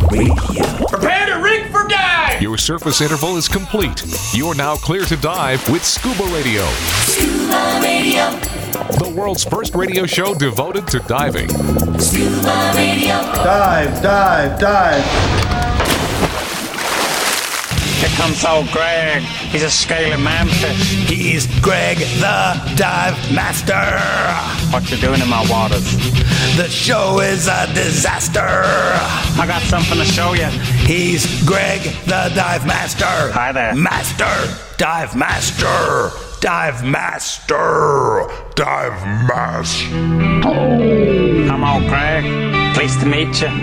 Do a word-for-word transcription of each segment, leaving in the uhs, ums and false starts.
Radio. Prepare to rig for dive! Your surface interval is complete. You're now clear to dive with Scuba Radio. Scuba Radio. The world's first radio show devoted to diving. Scuba Radio. Dive, dive, dive. Here comes old Greg. He's a scaly manfish. He's Greg the Dive Master. What you doing in my waters? The show is a disaster. I got something to show you. He's Greg the Dive Master. Hi there. Master. Dive Master. Dive Master. Dive Master. I'm old Greg. Pleased to meet you.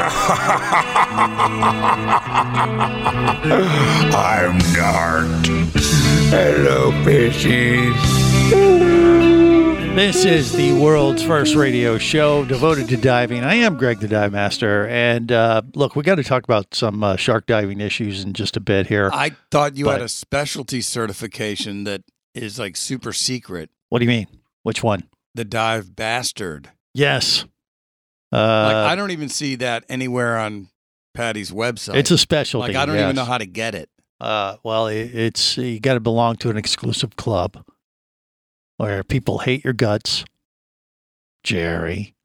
I'm Nart. Hello, fishies. This is the world's first radio show devoted to diving. I am Greg the Dive Master, and uh, look, we got to talk about some uh, shark diving issues in just a bit here. I thought you But- had a specialty certification that is like super secret. What do you mean? Which one? The Dive Bastard. Yes. Uh, Like I don't even see that anywhere on Patty's website. it's a specialty. like I don't yes. even know how to get it. Uh, well, it, it's you got to belong to an exclusive club where people hate your guts, Jerry.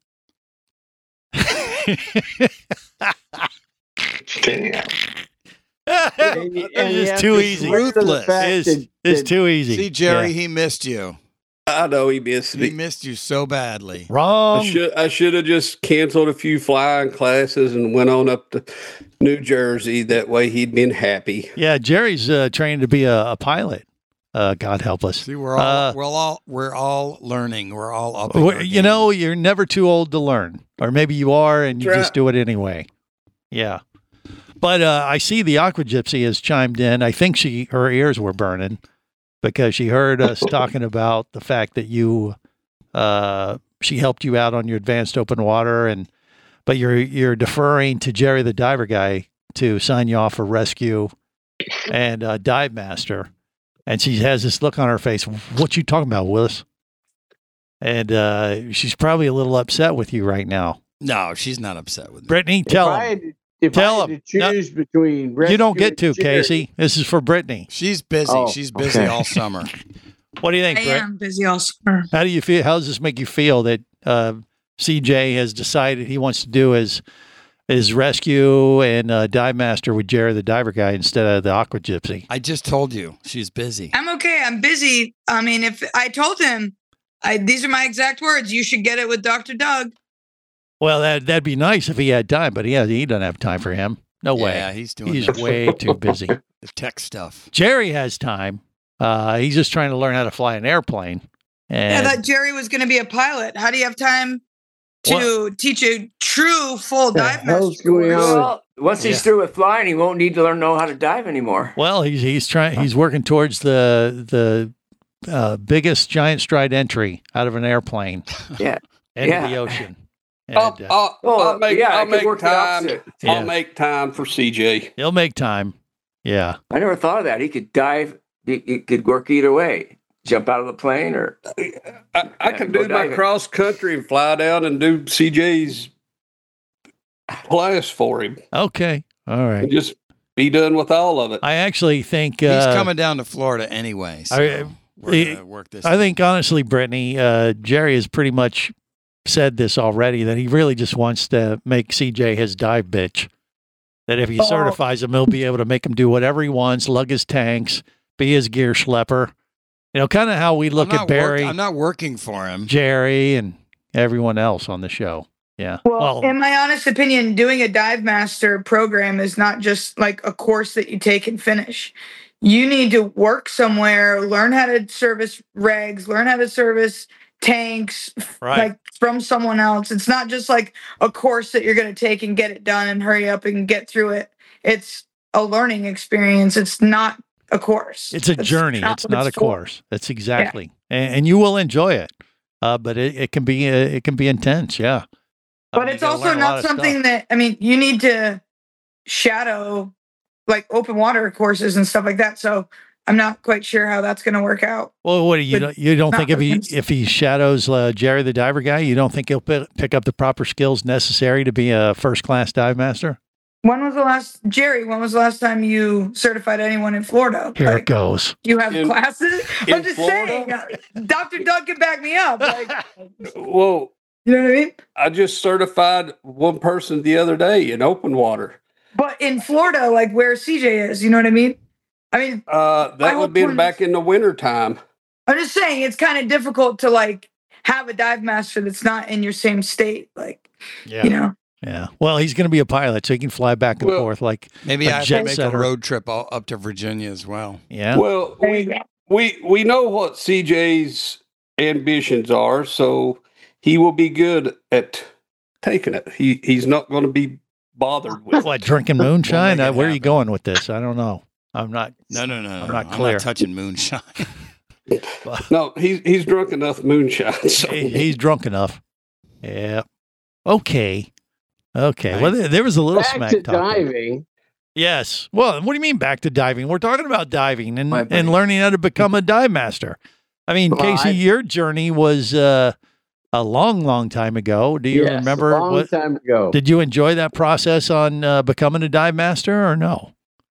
Damn. It's just too easy. Ruthless. It's, it's too easy. See, Jerry, Yeah. he missed you. I know he missed He me. missed you so badly. I Wrong. should I should have just canceled a few flying classes and went on up to New Jersey. That way he'd been happy. Yeah, Jerry's uh, trained to be a, a pilot. Uh, God help us. See, we're all Uh, we're all we're all learning. We're all up. Well, you know, you're never too old to learn, or maybe you are, and you That's just do it anyway. Yeah, but uh, I see the Aqua Gypsy has chimed in. I think she her ears were burning because she heard us talking about the fact that you uh, she helped you out on your advanced open water, and but you're you're deferring to Jerry the diver guy to sign you off for rescue and uh, dive master. And she has this look on her face. What you talking about, Willis? And uh, she's probably a little upset with you right now. No, she's not upset with me. Brittany, If tell I him. had to, if Tell I had him. to No, choose between You don't rescue get to, and Jerry, Casey. This is for Brittany. She's busy. Oh, she's busy okay. all summer. What do you think, I Britt? am busy all summer. How do you feel? How does this make you feel that uh, C J has decided he wants to do his his rescue and uh, dive master with Jerry the diver guy instead of the Aqua Gypsy? I just told you she's busy. I'm okay. I'm busy. I mean, if I told him, I, these are my exact words. You should get it with Doctor Doug. Well, that that'd be nice if he had time, but he has, he doesn't have time for him. No way. Yeah, he's doing He's the, way too busy. the tech stuff. Jerry has time. Uh, he's just trying to learn how to fly an airplane. And I thought Jerry was going to be a pilot. How do you have time to teach a true full What the dive hell's master going course? on? Well, once he's Yeah. through with flying, he won't need to learn know how to dive anymore. well, he's he's trying. He's working towards the the uh, biggest giant stride entry out of an airplane Yeah. into Yeah. the ocean. And, I'll, uh, I'll, Well, I'll make, yeah, I'll it could make work the time. opposite. Yeah. I'll make time for C J. he'll make time. Yeah. I never thought of that. He could dive. He, he could work either way. Jump out of the plane or I, I Yeah, can go do my diving. cross country and fly down and do C J's class for him. Okay. All right. And just be done with all of it. I actually think He's uh, coming down to Florida anyway. So I- we're he- gonna work this. I think honestly, Brittany, uh, Jerry has pretty much said this already that he really just wants to make C J his dive bitch. That if he Oh. certifies him, he'll be able to make him do whatever he wants, lug his tanks, be his gear schlepper. You know, kind of how we look I'm at not Barry, Work, I'm not working for him. Jerry, and everyone else on the show. Yeah. Well, in my honest opinion, doing a dive master program is not just like a course that you take and finish. You need to work somewhere, learn how to service regs, learn how to service tanks, Right. like from someone else. It's not just like a course that you're going to take and get it done and hurry up and get through it. It's a learning experience. It's not a course. It's a That's journey. It's what not a for. course. That's exactly, and, and you will enjoy it. Uh, but it, it can be uh, it can be intense. Yeah. I But mean, it's you gotta also learn a lot not of something stuff. that, I mean, you need to shadow like open water courses and stuff like that. So I'm not quite sure how that's going to work out. Well, what do you But don't, you don't not think if he against- if he shadows uh, Jerry the diver guy, you don't think he'll pick, pick up the proper skills necessary to be a first class dive master? When was the last, Jerry, when was the last time you certified anyone in Florida? Here Like, it goes. you have In- classes? in I'm just Florida? saying. Doctor Doug can back me up. Like, Well, you know what I mean? I just certified one person the other day in open water. But in Florida, like where C J is, you know what I mean? I mean, Uh, My that whole would be point back in the winter time. I'm just saying it's kind of difficult to like have a dive master that's not in your same state. Like, Yeah. you know, Yeah. Well, he's going to be a pilot, so he can fly back and Well, forth like Maybe a I have jet to make setter. a road trip all, up to Virginia as well. Yeah. Well, there you we, go. we we know what C J's ambitions are, so he will be good at taking it. He he's not going to be bothered with What, drinking moonshine? We'll make Uh, it where are you happen. going with this? I don't know. I'm not. No, no, no. no, I'm no. not I'm clear. not touching moonshine. it. No, he's he's drunk enough moonshine. So. He- he's drunk enough. Yeah. Okay. Okay. Well, there, there was a little Back smack to talk. diving. Yes. Well, what do you mean back to diving? We're talking about diving and, My and buddy. learning how to become a dive master. I mean, Well, Casey, I- your journey was uh, a long, long time ago. Do you Yes, remember? a long what, time ago. Did you enjoy that process on uh, becoming a dive master or no?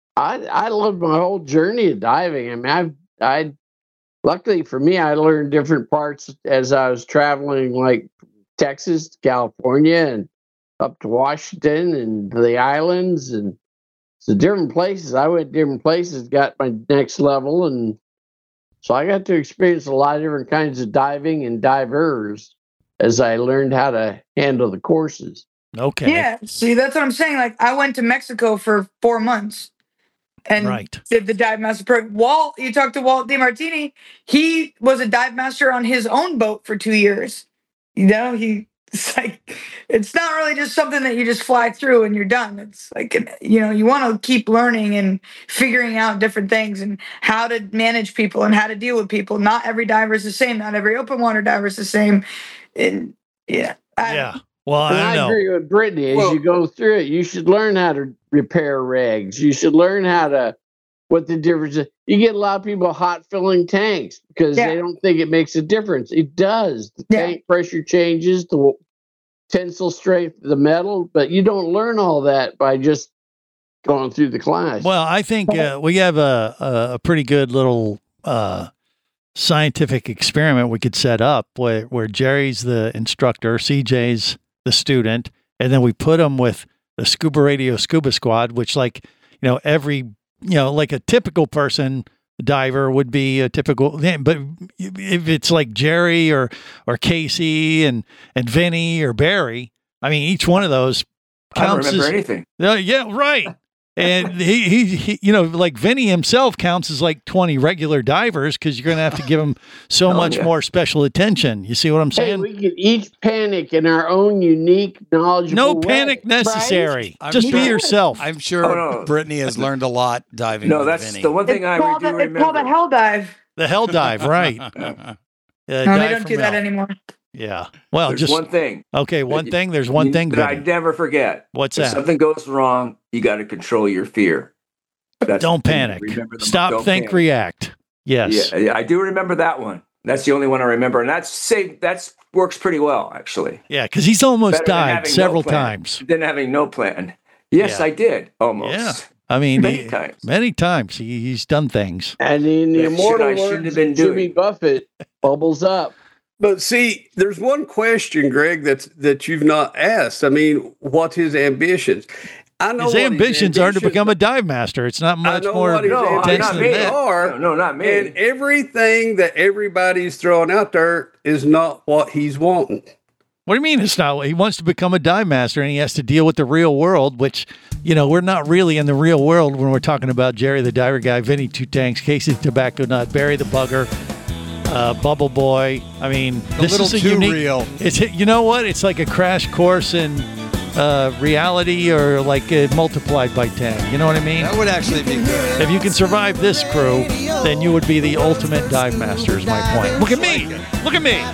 I I loved my whole journey of diving. I mean, I I luckily for me, I learned different parts as I was traveling, like Texas, to California, and up to Washington and the islands, and so different places. I went different places, got my next level, and so I got to experience a lot of different kinds of diving and divers as I learned how to handle the courses. Okay. Yeah. See, that's what I'm saying. Like, I went to Mexico for four months and Right. did the dive master program. Walt, you talked to Walt DiMartini. He was a dive master on his own boat for two years. You know, he it's like it's not really just something that you just fly through and you're done. It's like, you know, you want to keep learning and figuring out different things and how to manage people and how to deal with people. Not every diver is the same. Not every open water diver is the same. And yeah. I- Yeah. Well, And I I don't know. agree with Brittany. As Well- you go through it, you should learn how to repair regs. You should learn how to what the difference is. You get a lot of people hot filling tanks because Yeah. they don't think it makes a difference. It does. The Yeah. tank pressure changes, the tensile strength of the metal, but you don't learn all that by just going through the class. Well, I think uh, we have a, a, a pretty good little uh, scientific experiment we could set up where, where Jerry's the instructor, C J's the student, and then we put them with the Scuba Radio Scuba Squad, which, like, you know, every, you know, like a typical person diver would be a typical, but if it's like Jerry or or Casey and and Vinny or Barry, I mean, each one of those I don't counts remember as, anything. uh, yeah, right. And he, he, he, you know, like Vinny himself counts as like twenty regular divers because you're going to have to give him so Oh, much yeah. more special attention. You see what I'm hey, saying? we can each panic in our own unique, knowledgeable No way, panic right? necessary. I'm Just be sure- yourself. I'm sure Oh, no. Brittany has learned a lot diving. No, with that's Vinny. the one It's thing I called, do a, it's remember. called a hell dive. The hell dive, right? Uh, No, dive they don't from do that hell. anymore. Yeah. Well, There's just one thing. okay. One that- thing. There's one you- thing. that I Vinny. never forget. What's If that? something goes wrong, you got to control your fear. That's Don't the thing. panic. Remember the- Stop, don't think, panic. react. Yes. Yeah, yeah, I do remember that one. That's the only one I remember, and that's say that's works pretty well actually. Yeah, because he's almost Better than died having no several plan times. Than having no plan. Yes, Yeah. I did almost. Yeah. I mean, Many he- times. Many times he, he's done things. And in the That shit immortal I shouldn't words have been of Jimmy doing. Buffett, bubbles up. But see, there's one question, Greg, that's that you've not asked. I mean, what his ambitions? I know His what ambitions are to ambitions become a dive master. It's not I much know more what his No, intense not than me. that. are. No, no, not me. And everything that everybody's throwing out there is not what he's wanting. What do you mean it's not? He wants to become a dive master and he has to deal with the real world, which, you know, we're not really in the real world when we're talking about Jerry the diver guy, Vinny Two Tanks, Casey the Tobacco Nut, Barry the Bugger, uh, Bubble Boy. I mean, A this little is a too unique. real. It's you know what? It's like a crash course in uh, reality, or like uh, multiplied by ten. You know what I mean? That would actually be good. If you can survive this crew, then you would be the ultimate dive master. Is my point. Look at me. Look at me.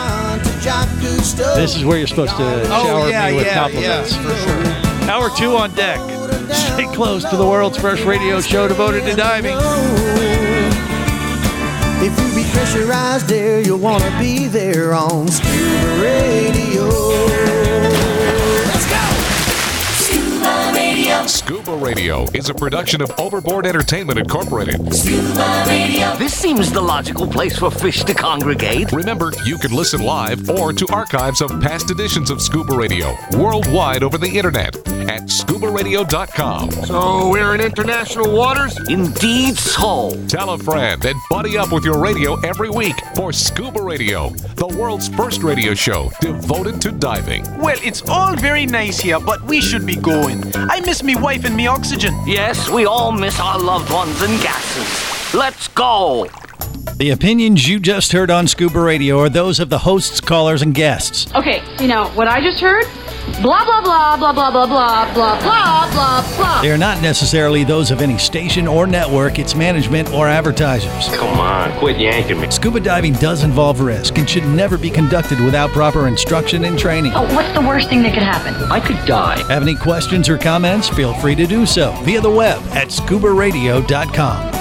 This is where you're supposed to Oh shower yeah, me with yeah, compliments. yeah, for sure. Hour two on deck. Stay close to the world's first radio show devoted to diving. If you be pressurized there, you'll want to be there on Scuba Radio. Let's go! Scuba Radio. Radio. Scuba Radio is a production of Overboard Entertainment Incorporated. Scuba Radio. This seems the logical place for fish to congregate. Remember, you can listen live or to archives of past editions of Scuba Radio worldwide over the internet at scuba radio dot com. So we're in international waters? Indeed so. Tell a friend and buddy up with your radio every week for Scuba Radio, the world's first radio show devoted to diving. Well, it's all very nice here, but we should be going. I miss me wife and me oxygen. Yes, we all miss our loved ones and gases. Let's go. The opinions you just heard on Scuba Radio are those of the hosts, callers, and guests. Okay, you know, what I just heard? Blah, blah, blah, blah, blah, blah, blah, blah, blah, blah, blah. They are not necessarily those of any station or network, its management, or advertisers. Come on, quit yanking me. Scuba diving does involve risk and should never be conducted without proper instruction and training. Oh, what's the worst thing that could happen? I could die. Have any questions or comments? Feel free to do so via the web at scuba radio dot com.